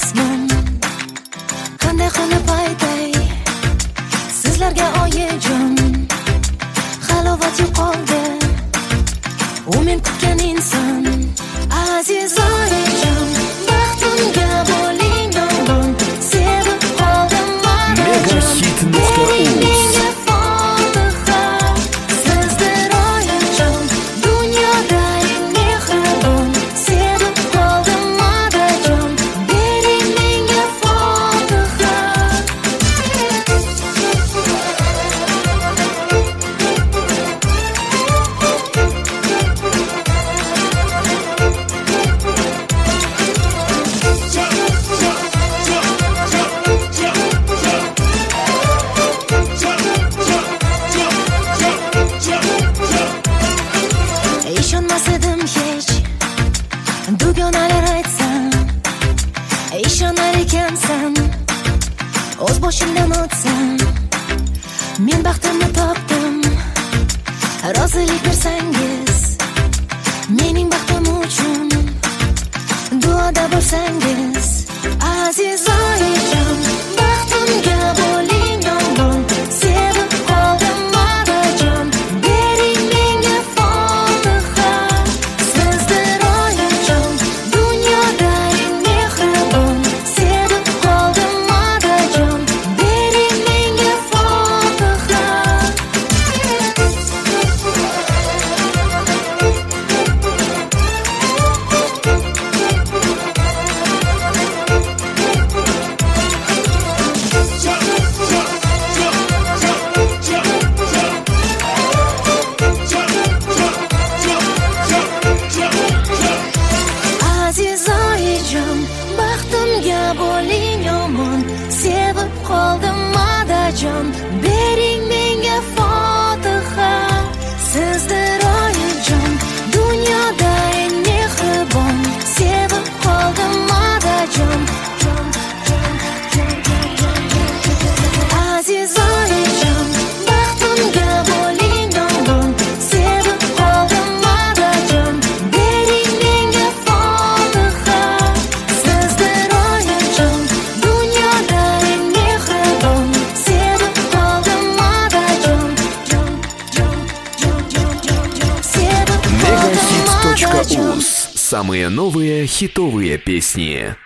ismim qanday qilib aytay sizlarga oyijon. Halovat yo'qoldi, u men kutgan inson. Aziz oyijon, baxtimga bo'ling omon, sevib qoldim Megahit.uz. Ishonmasdim hech dugonalar aytsam, ishonar ekansan. O'z boshimdan o'tsam, men baxtimni topdim. Rozilik bersangiz mening baxtim uchun, duoda bo'lsangiz. Aziz oyijon, baxtimga bo'ling omon, sevib qoldim onajon. Bering menga fotiha, sizdir oyijon, dunyoda eng mehribon. Sevib qoldim onajon, bering menga fotiha. Aziz oyijon, baxtimga bo'ling omon, sevib qoldim onajon. Bering menga fotiha, sizdir oyijon, dunyoda eng mehribon. Sevib qoldim onajon. Aziz oyijon, baxtimga bo'ling omon, sevib qoldim onajon. Bering menga fotiha, sizdir oyijon, dunyoda eng mehribon. Sevib qoldim onajon. Sevib qoldim onajon. Megahit.uz. Самые новые хитовые песни.